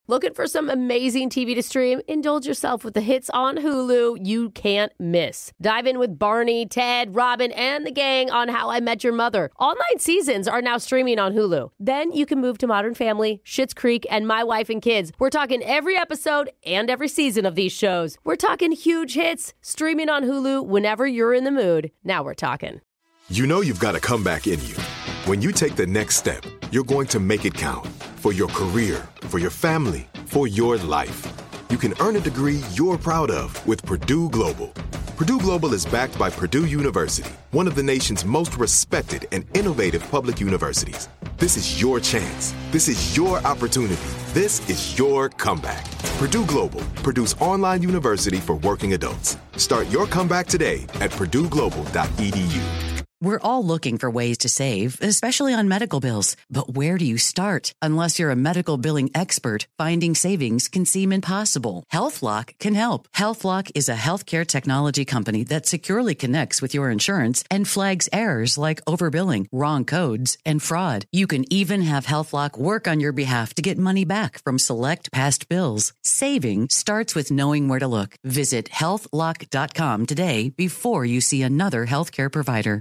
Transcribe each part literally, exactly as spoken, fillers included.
Looking for some amazing T V to stream? Indulge yourself with the hits on Hulu you can't miss. Dive in with Barney, Ted, Robin, and the gang on How I Met Your Mother. All nine seasons are now streaming on Hulu. Then you can move to Modern Family, Schitt's Creek, and My Wife and Kids. We're talking every episode and every season of these shows. We're talking huge hits, streaming on Hulu whenever you're in the mood. Now we're talking. You know you've got a comeback in you. When you take the next step, you're going to make it count. For your career, for your family, for your life. You can earn a degree you're proud of with Purdue Global. Purdue Global is backed by Purdue University, one of the nation's most respected and innovative public universities. This is your chance. This is your opportunity. This is your comeback. Purdue Global, Purdue's online university for working adults. Start your comeback today at purdue global dot e d u. We're all looking for ways to save, especially on medical bills. But where do you start? Unless you're a medical billing expert, finding savings can seem impossible. HealthLock can help. HealthLock is a healthcare technology company that securely connects with your insurance and flags errors like overbilling, wrong codes, and fraud. You can even have HealthLock work on your behalf to get money back from select past bills. Saving starts with knowing where to look. Visit health lock dot com today before you see another healthcare provider.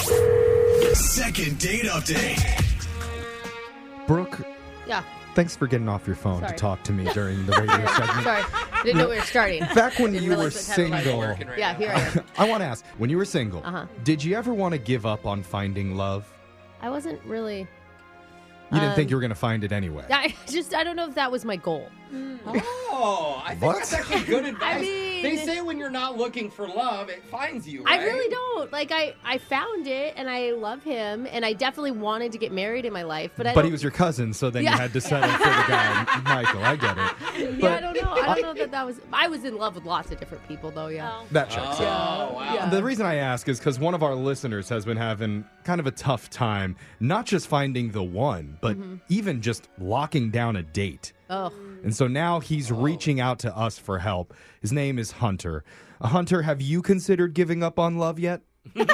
Second date update. Brooke, Yeah. thanks for getting off your phone Sorry. to talk to me during the radio segment. Sorry. I didn't know we were starting. Back when Didn't you were realize what time it was. single, Right Yeah, now. here I am. I want to ask, when you were single, Uh-huh. did you ever want to give up on finding love? I wasn't really... You didn't Um, think you were going to find it anyway. I just, I don't know if that was my goal. Oh, I think What? that's actually good advice. mean- they say when you're not looking for love, it finds you, right? I really don't. Like, I, I found it, and I love him, and I definitely wanted to get married in my life, but I But don't... he was your cousin, so then Yeah. you had to settle for the guy, Michael. I get it. Yeah, But I don't know. I don't know that that was... I was in love with lots of different people, though, yeah. that checks Oh, out. wow. Yeah. The reason I ask is because one of our listeners has been having kind of a tough time, not just finding the one, but Mm-hmm. even just locking down a date. Oh, And so now he's reaching out to us for help. His name is Hunter. Uh, Hunter, have you considered giving up on love yet?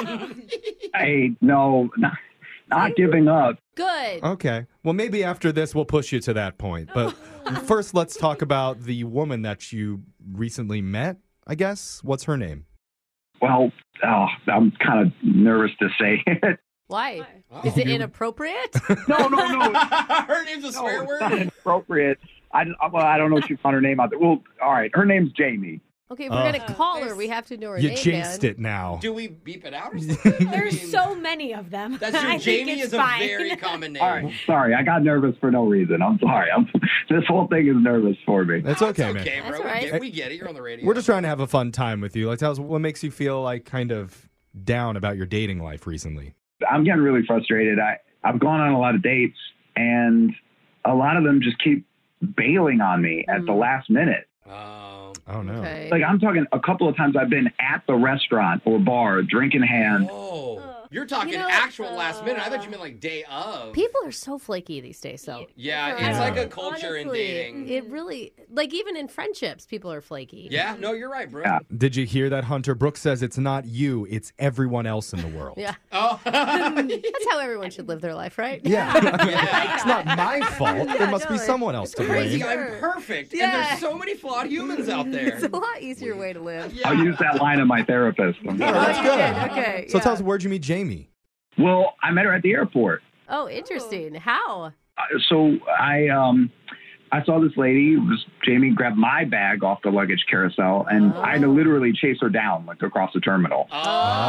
Hey, no, not, not giving up. good. Okay. Well, maybe after this we'll push you to that point. But first, let's talk about the woman that you recently met, I guess. What's her name? Well, oh, I'm kind of nervous to say it. Why? Oh. Is it inappropriate? No, no, no. Her name's a No, swear it's word? not inappropriate. I, well, I don't know if she found her name out there. Well, all right. Her name's Jamie. Okay, we're Uh, going to call her. We have to know her You name, jinxed man. it now. Do we beep it out or something? I mean, There's so many of them. That's true. I think Jamie it's is a fine. very common name. All right. Sorry, I got nervous for no reason. I'm sorry. I'm, this whole thing is nervous for me. That's That's okay, okay, man. bro. That's all We, right. get, we get it. You're on the radio. We're just trying to have a fun time with you. Like, tell us what makes you feel like kind of down about your dating life recently. I'm getting really frustrated. I, I've gone on a lot of dates, and a lot of them just keep bailing on me at the last minute. Oh. Oh, no. Okay. Like, I'm talking a couple of times I've been at the restaurant or bar, drink in hand. Whoa. You're talking You know, actual last minute. I thought you meant like day of. People are so flaky these days, so. Yeah, Yeah. it's like a culture in Honestly, dating. It really, like even in friendships, people are flaky. Yeah, no, you're right, bro. Yeah. Did you hear that, Hunter? Brooke says it's not you, it's everyone else in the world. Yeah. Oh. That's how everyone should live their life, right? Yeah. Yeah. It's not my fault. There must be no, someone else to Crazy, blame. I'm perfect. And Yeah. there's so many flawed humans out there. It's a lot easier way to live. Yeah. I'll use that line of my therapist. I'm sorry. that's Oh, good. you did? Okay. So yeah. tell us, where'd you meet Jamie? Well, I met her at the airport. Oh, interesting. How? Uh, so I um I saw this lady. It was Jamie grabbed my bag off the luggage carousel, and I had to literally chase her down like across the terminal. Oh.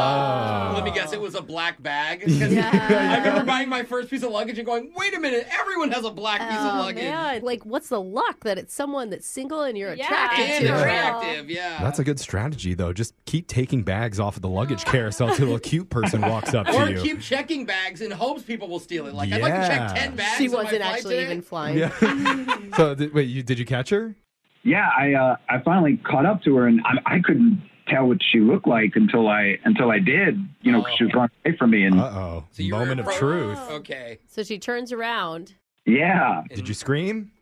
Oh. Let me guess, it was a black bag. 'Cause Yeah. I remember buying my first piece of luggage and going, wait a minute, everyone has a black piece of Oh, luggage. man. Like, what's the luck that it's someone that's single and you're Yeah. attracted And to? attractive, yeah. That's a good strategy, though. Just keep taking bags off of the luggage carousel till a cute person walks up or to you. keep checking bags in hopes people will steal it. Like, I'd like to Yeah. check ten bags She on my wasn't flight actually today. even flying. Yeah. So, th- wait, you, did you catch her? Yeah, I uh, I finally caught up to her, and I, I couldn't tell what she looked like until I until I did. You know, 'cause she was running away from me, and Uh-oh. So you were Moment of appro- truth. Okay. So she turns around. yeah, Did you scream?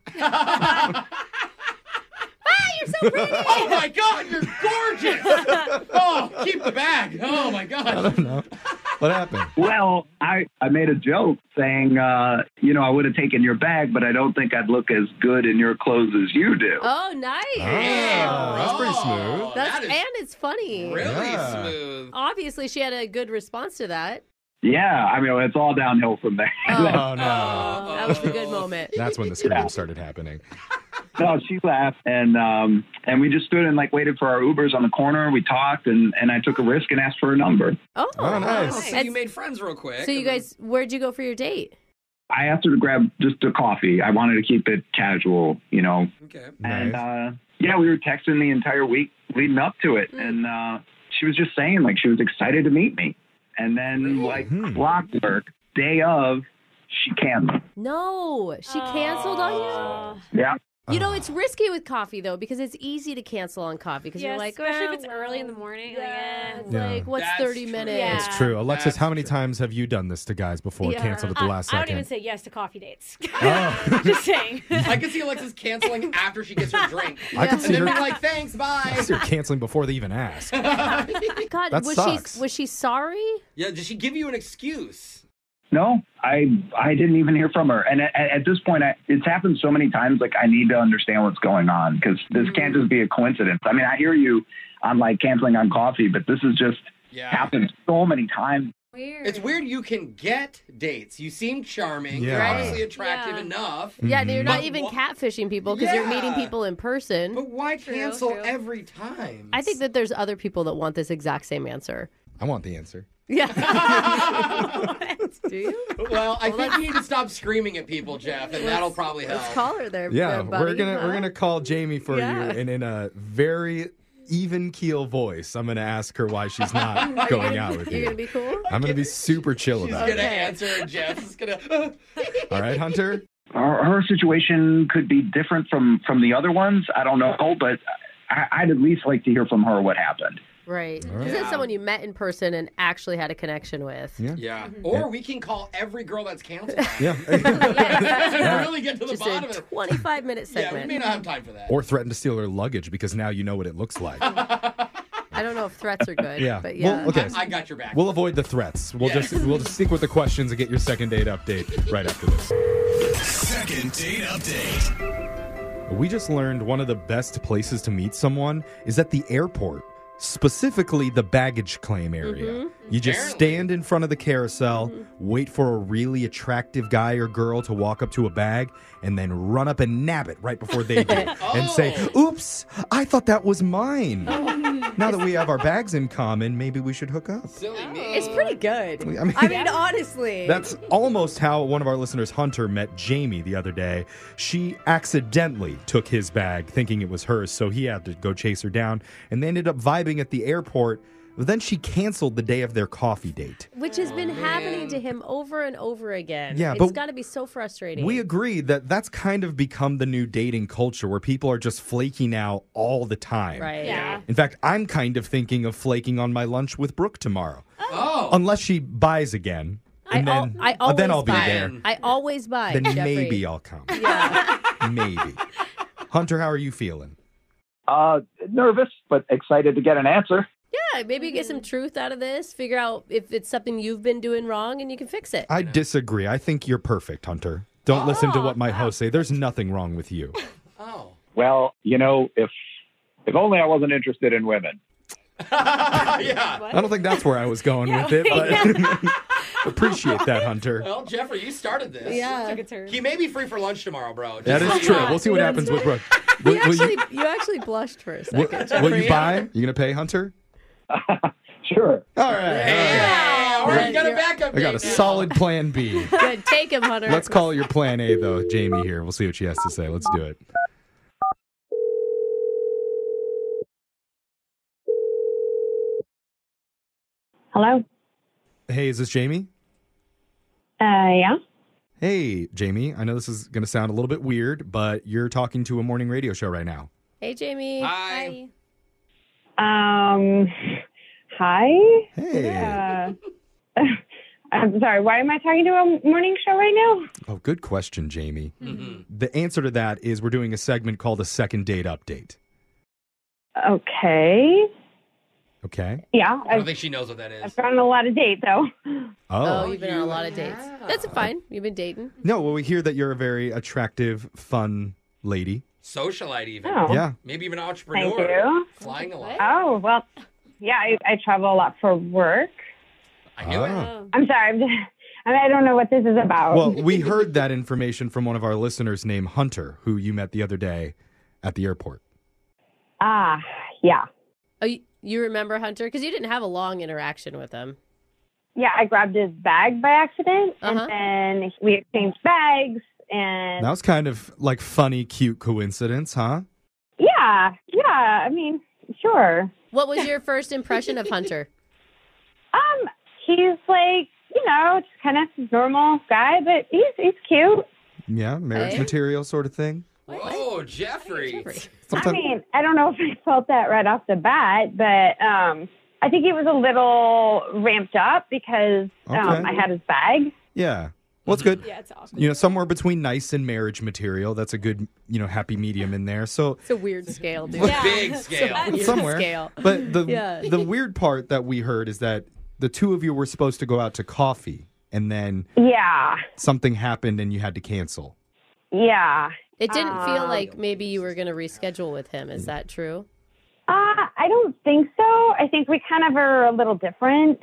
Ah, you're so pretty. Oh my God, you're gorgeous! Oh, keep the bag. Oh my I God. don't know. What happened? Well, I, I made a joke saying, uh, you know, I would have taken your bag, but I don't think I'd look as good in your clothes as you do. Oh, nice. Oh, that's pretty smooth. That's, That is and it's funny. Really Yeah. smooth. Obviously, she had a good response to that. Yeah, I mean, it's all downhill from there. Oh, no. Oh, that was the good moment. That's when the screams started happening. No, she laughed, and um, and we just stood and like waited for our Ubers on the corner. We talked, and, and I took a risk and asked for her number. Oh, Oh, nice. So you made friends real quick. So you and then- guys, where'd you go for your date? I asked her to grab just a coffee. I wanted to keep it casual, you know. Okay. And Nice. uh, yeah, we were texting the entire week leading up to it, and uh, she was just saying like she was excited to meet me. And then like Hmm. clockwork, day of, she canceled. No, she canceled on Yeah. you. You know, it's risky with coffee though because it's easy to cancel on coffee because Yeah, you're like, especially if "Oh, it's early in the morning. Yeah, Like, it's Yeah. like what's That's thirty true. minutes? Yeah. It's true. Alexis, That's how many true. times have you done this to guys before? Yeah. Canceled at the I, last I don't second. even say yes to coffee dates. Oh. Just saying. I can see Alexis canceling after she gets her drink. I could And see then her. being like, thanks, bye. You're canceling before they even ask. God, That was sucks. she was she sorry? Yeah, did she give you an excuse? No, I I didn't even hear from her. And at, at this point, I, it's happened so many times. Like I need to understand what's going on because this can't just be a coincidence. I mean, I hear you on like canceling on coffee, but this has just Yeah. happened so many times. Weird. It's weird you can get dates. You seem charming. Yeah. You're Right. obviously attractive Yeah. enough. Yeah, you're not But even wh- catfishing people because you're meeting Yeah. people in person. But why True, cancel true. every time? I think that there's other people that want this exact same answer. I want the answer. Yeah. Do you? Well, I think you need to stop screaming at people, Jeff, and that'll probably help. Let's call her there. Yeah, there, buddy, we're gonna huh? we're gonna call Jamie for Yeah. you, and in a very even keel voice, I'm gonna ask her why she's not going out with You're you. gonna be cool. I'm gonna be super chill She's about gonna it. answer, and Jeff is gonna. All right, Hunter. Her, her situation could be different from from the other ones. I don't know, but I, I'd at least like to hear from her what happened. Right. right. This is someone you met in person and actually had a connection with. Yeah. Yeah. Or we can call every girl that's canceled. Yeah. And really get to the Just bottom a of it. twenty-five minute Yeah, we segment. may not have time for that. Or threaten to steal her luggage because now you know what it looks like. I don't know if threats are good. Yeah. But yeah. Well, okay. I got your back. We'll avoid the threats. We'll Yeah. just we'll just stick with the questions and get your second date update right after this. Second date update. We just learned one of the best places to meet someone is at the airport, specifically the baggage claim area. You just Apparently. stand in front of the carousel, wait for a really attractive guy or girl to walk up to a bag, and then run up and nab it right before they do. And say, oops, I thought that was mine. Now that we have our bags in common, maybe we should hook up. Silly me. It's pretty good. I mean- I mean, honestly. That's almost how one of our listeners, Hunter, met Jamie the other day. She accidentally took his bag thinking it was hers, so he had to go chase her down, and they ended up vibing at the airport. But then she canceled the day of their coffee date. Which has been happening to him over and over again. Yeah, it's but got to be so frustrating. We agree that that's kind of become the new dating culture where people are just flaking out all the time. Right. Yeah. In fact, I'm kind of thinking of flaking on my lunch with Brooke tomorrow. Oh. Unless she buys again. And I, al- then, I uh, always then I'll be buy. there. I always buy. Then Jeffrey. maybe I'll come. Yeah. Maybe. Hunter, how are you feeling? Uh, nervous, but excited to get an answer. Yeah, maybe get some truth out of this. Figure out if it's something you've been doing wrong, and you can fix it. I disagree. I think you're perfect, Hunter. Don't listen to what my hosts say. There's nothing wrong with you. Oh. Well, you know, if if only I wasn't interested in women. Yeah. I don't think that's where I was going with it, but appreciate that, Hunter. Well, Jeffrey, you started this. Yeah. Took a turn. He may be free for lunch tomorrow, bro. That Just is so true. you know. We'll see what happens with Brooke. Will, You will actually, you, you actually blushed for a will, second. will Jeffrey. you buy? You going to pay, Hunter? Sure. All right. Yeah, all or right. you got a You're- backup I got a date now. solid plan B. Good. Take him, Hunter. Let's call your plan A, though, Jamie, here. We'll see what she has to say. Let's do it. Hello. Hey, is this Jamie? Uh, yeah. Hey, Jamie. I know this is going to sound a little bit weird, but you're talking to a morning radio show right now. Hey, Jamie. Hi. Um. Hi. Hey. Uh, I'm sorry. Why am I talking to a morning show right now? Oh, good question, Jamie. Mhm. The answer to that is we're doing a segment called a second date update. Okay. Okay. Yeah, I don't I've, think she knows what that is. I've gone on a lot of dates, though. Oh. Oh, you've been on a you lot of dates. have. That's fine. You've been dating. No, well, we hear that you're a very attractive, fun lady. Socialite even. Oh. Yeah. Maybe even Thank entrepreneur. you. Flying a lot. Oh, well, yeah, I, I travel a lot for work. I knew it. Ah. I'm sorry. I'm just, I, mean, I don't know what this is about. Well, we heard that information from one of our listeners named Hunter, who you met the other day at the airport. Ah, yeah. Oh, you, you remember Hunter? Because you didn't have a long interaction with him. Yeah, I grabbed his bag by accident, Uh-huh. and then we exchanged bags, and That was kind of like funny, cute coincidence, huh? yeah, yeah, I mean, sure. What was your first impression of Hunter? Um, he's like, you know, just kind of normal guy, but he's he's cute. Yeah, marriage Okay. material sort of thing. Whoa, Jeffrey. Jeffrey. I Sometimes- mean, I don't know if I felt that right off the bat, but um, I think he was a little ramped up because um, Okay. I had his bag. Yeah. Well, it's good. Yeah, it's awkward. You know, somewhere between nice and marriage material. That's a good, you know, happy medium in there. So It's a weird scale, dude. Yeah. Big scale. Weird somewhere. scale. But the Yeah. the weird part that we heard is that the two of you were supposed to go out to coffee, and then Yeah, something happened and you had to cancel. yeah. It didn't feel Um, like maybe you were going to reschedule with him. Is that true? Uh, I don't think so. I think we kind of are a little different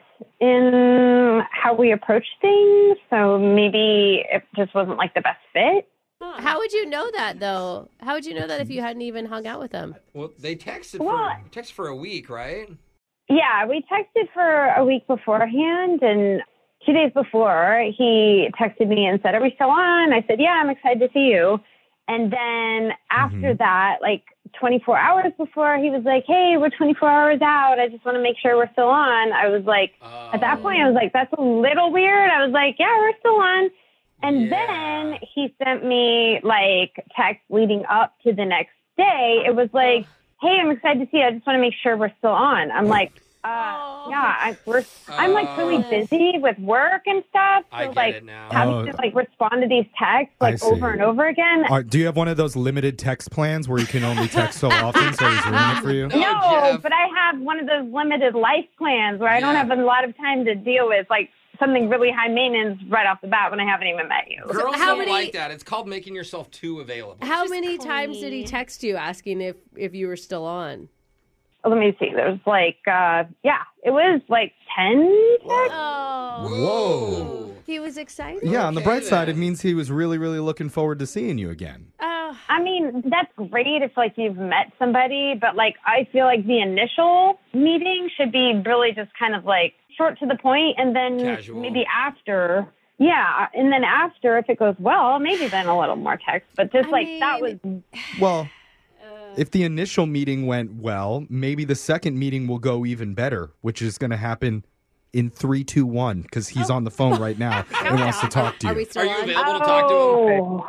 in how we approach things. So maybe it just wasn't like the best fit. How would you know that, though? How would you know that if you hadn't even hung out with him? Well, they texted Well- for texted for a week, right? Yeah, we texted for a week beforehand, and two days before, he texted me and said, "Are we still on?" I said, "Yeah, I'm excited to see you." And then after Mhm. that, like twenty-four hours before, he was like, "Hey, we're twenty-four hours out. I just want to make sure we're still on." I was like, Oh. at that point, I was like, "That's a little weird." I was like, "Yeah, we're still on." And Yeah. then he sent me like text leading up to the next day. It was like, "Hey, I'm excited to see you. I just want to make sure we're still on." I'm like, uh, yeah, I, we're, I'm like really Oh. busy with work and stuff. So I get like it now. having Oh. to like respond to these texts I like see. over and over again. Are, do you have one of those limited text plans where you can only text so often, so he's ruining it for you? No, No, Jeff. but I have one of those limited life plans where I don't Yeah. have a lot of time to deal with like something really high maintenance right off the bat when I haven't even met you. Girls how don't many- like that. It's called making yourself too available. How just many times did he clingy. text you asking if, if you were still on? Let me see. There's like, uh, yeah, it was like ten texts. Oh. Whoa. He was excited? Yeah, on the Okay, bright side, it then. means he was really, really looking forward to seeing you again. Oh. I mean, that's great if like you've met somebody, but like I feel like the initial meeting should be really just kind of like short to the point, and then Casual. maybe after, yeah, and then after, if it goes well, maybe then a little more text. But just I like that was, mean- Well, if the initial meeting went well, maybe the second meeting will go even better, which is going to happen in three, two, one, because he's on the phone right now and wants to talk to Are we you. still Are you on? available to talk to him? oh,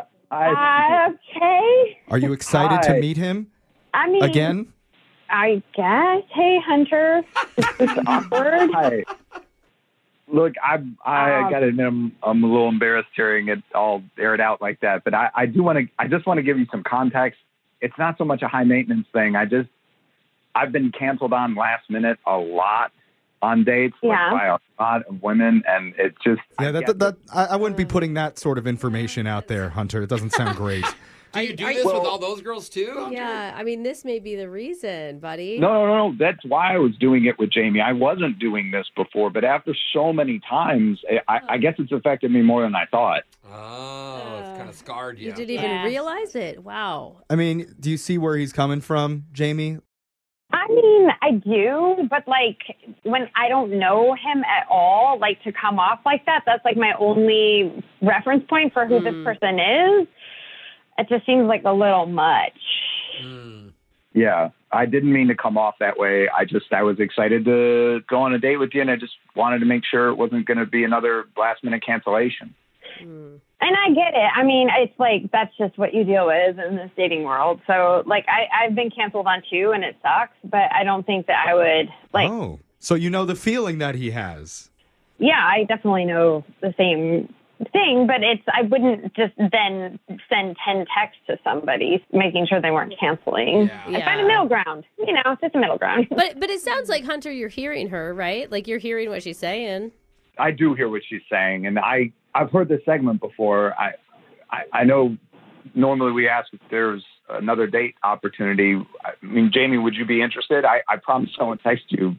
I, uh, okay. Are you excited to Hi. meet him I mean, again? I guess. Hey, Hunter, is this awkward? I look, I I Um, got to admit, I'm, I'm a little embarrassed hearing it all aired out like that. But I, I do want to. I just want to give you some context. It's not so much a high maintenance thing. I just I've been canceled on last minute a lot on dates, Yeah. like by a lot of women, and it's just Yeah, I that, get that, that I, I wouldn't be putting that sort of information out there, Hunter. It doesn't sound great. Do you do Are- this with Well- all those girls too? Yeah, I mean, this may be the reason, buddy. No, no, no, no. That's why I was doing it with Jamie. I wasn't doing this before, but after so many times, I, I guess it's affected me more than I thought. Oh, it's kind of scarred you. You didn't even Yeah. realize it. Wow. I mean, do you see where he's coming from, Jamie? I mean, I do, but like when I don't know him at all, like to come off like that, that's like my only reference point for who Mm. this person is. It just seems like a little much. Mm. Yeah, I didn't mean to come off that way. I just, I was excited to go on a date with you, and I just wanted to make sure it wasn't going to be another last minute cancellation. Mm. And I get it. I mean, it's like that's just what you deal with in this dating world. So, like, I, I've been canceled on too, and it sucks. But I don't think that I would like. Oh, so you know the feeling that he has. Yeah, I definitely know the same thing, but it's I wouldn't just then send ten texts to somebody making sure they weren't canceling. Yeah. I find a middle ground. You know, just a middle ground. But but it sounds like, Hunter, you're hearing her, right? Like you're hearing what she's saying. I do hear what she's saying, and I I've heard this segment before. I I, I know normally we ask if there's another date opportunity. I mean, Jamie, would you be interested? I, I promise I won't text you.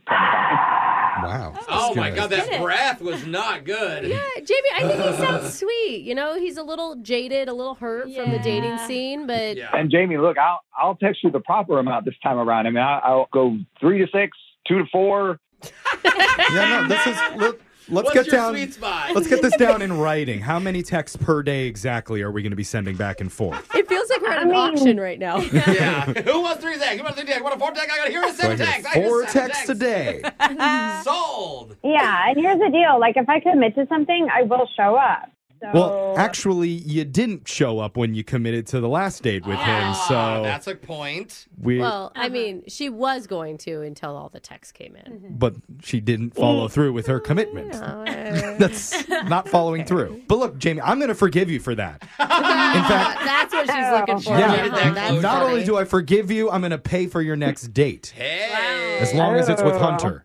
Wow. Oh, my good. God, that Did it. breath was not good. Yeah, Jamie, I think he sounds sweet. You know, he's a little jaded, a little hurt from the dating scene, but Yeah. And Jamie, look, I'll I'll text you the proper amount this time around. I mean, I, I'll go three to six, two to four. Yeah, no, this is. Let, let's What's get your down. sweet spot? Let's get this down in writing. How many texts per day exactly are we going to be sending back and forth? it feels like we're at I an mean- auction right now. Yeah. Who wants three texts? Who wants three texts? What a four text? I got to hear a So I seven get text. I hear four seven texts a day. Sold. Yeah, and here's the deal. Like, if I commit to something, I will show up. So, Well, actually, you didn't show up when you committed to the last date with him, Ah, so that's a point. we. Well, I mean, she was going to until all the texts came in. But she didn't follow through with her commitment. That's not following through. But look, Jamie, I'm going to forgive you for that. In fact, That's what she's looking for. yeah, Give it that That's closure. not funny. only do I forgive you, I'm going to pay for your next date. Hey. As long as it's with Hunter.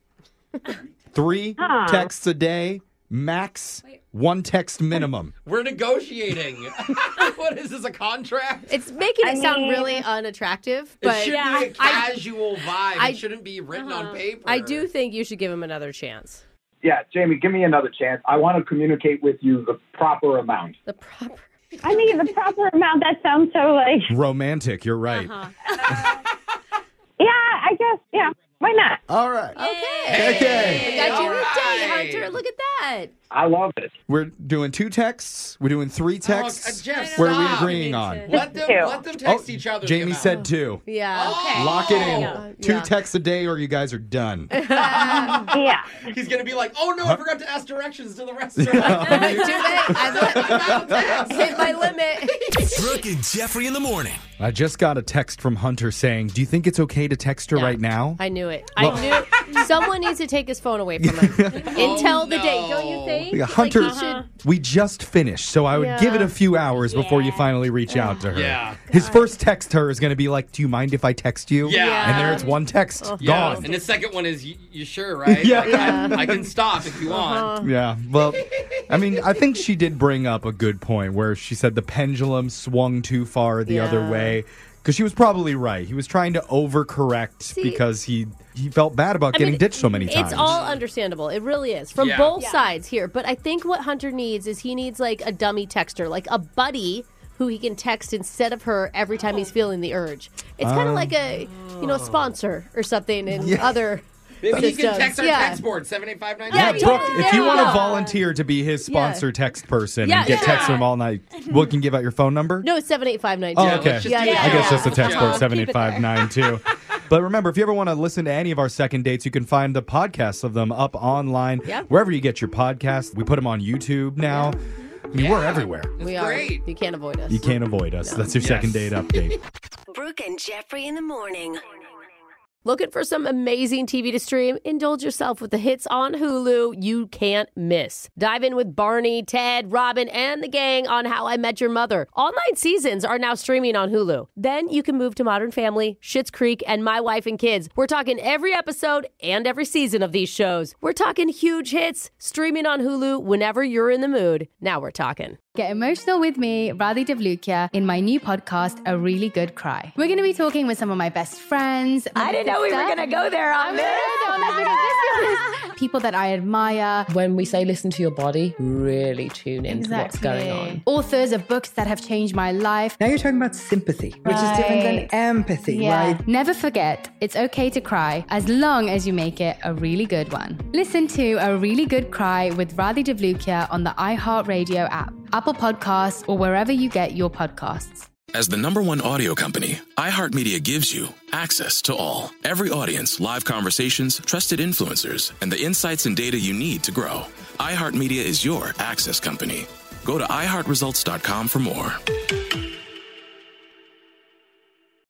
Three Huh. texts a day, max, one text minimum. We're negotiating. What is this, a contract? It's making it I sound mean- really unattractive, It but should Yeah. be a I- casual vibe. I- it shouldn't be written Uh-huh. on paper. I do think you should give him another chance. Yeah, Jamie, give me another chance. I want to communicate with you the proper amount. The proper. I mean, the proper amount, that sounds so like, Romantic, you're right. Uh-huh. yeah, I guess, yeah, why not? All right. Okay. Okay. We got you All a date, right. Hunter. Look at that. I love it. We're doing two texts. We're doing three texts. Oh, uh, Jeff, Where are we stop. agreeing on? Let them, Two. let them text each other. Jamie Come said out. two. Yeah. Okay. Lock it in. Yeah. Two Yeah. texts a day or you guys are done. Yeah. He's going to be like, oh, no, I forgot to ask directions to the restaurant. Too late. I've hit my limit. Brooke and Jeffrey in the morning. I just got a text from Hunter saying, do you think it's okay to text her Yeah. right now? I knew it. Well- I knew someone needs to take his phone away from him until Oh, the date. Don't you no. think? Yeah, Hunter, Like he should- we just finished, so I would Yeah. give it a few hours before you Yeah. finally reach out to her. Yeah. His first text to her is going to be like, do you mind if I text you? Yeah. And there it's one text. Yeah. Gone. And the second one is, you, you sure, right? Yeah. I, Yeah. I, I can stop if you want. Yeah, well, I mean, I think she did bring up a good point where she said the pendulum swung too far the other Yeah. way. Because she was probably right. He was trying to overcorrect See- because he he felt bad about I getting mean, ditched so many times. It's all understandable. It really is. From Yeah. both Yeah. sides here. But I think what Hunter needs is he needs like a dummy texter, like a buddy who he can text instead of her every time he's feeling the urge. It's kind of like a, you know, sponsor or something in Yeah. other Maybe he can systems. text our Yeah. text board, seven eight five nine. Yeah, Yeah, totally. Brooke, if There you you want to go. volunteer to be his sponsor text person Yeah, and get yeah. text from him all night, we can give out your phone number? No, it's seven eight five nine. Oh, Yeah, okay. let's just Yeah, do yeah, I guess that. just a text Yeah. code seven eight five nine two. But remember, if you ever want to listen to any of our second dates, you can find the podcasts of them up online. Yeah. Wherever you get your podcasts. We put them on YouTube now. I mean, we're Yeah. everywhere. It's We are. great. You can't avoid us. You can't avoid us. That's your Yes. second date update. Brooke and Jeffrey in the morning. Looking for some amazing T V to stream? Indulge yourself with the hits on Hulu you can't miss. Dive in with Barney, Ted, Robin, and the gang on How I Met Your Mother. All nine seasons are now streaming on Hulu. Then you can move to Modern Family, Schitt's Creek, and My Wife and Kids. We're talking every episode and every season of these shows. We're talking huge hits streaming on Hulu whenever you're in the mood. Now we're talking. Get emotional with me, Radhi Devlukia, in my new podcast, A Really Good Cry. We're going to be talking with some of my best friends. I didn't know we were going to go there on this. People that I admire. When we say listen to your body, really tune into what's going on. Authors of books that have changed my life. Now you're talking about sympathy, which is different than empathy, Yeah. right? Never forget, it's okay to cry as long as you make it a really good one. Listen to A Really Good Cry with Radhi Devlukia on the iHeartRadio app, Apple Podcasts, or wherever you get your podcasts. As the number one audio company, iHeartMedia gives you access to all. Every audience, live conversations, trusted influencers, and the insights and data you need to grow. iHeartMedia is your access company. Go to i heart results dot com for more.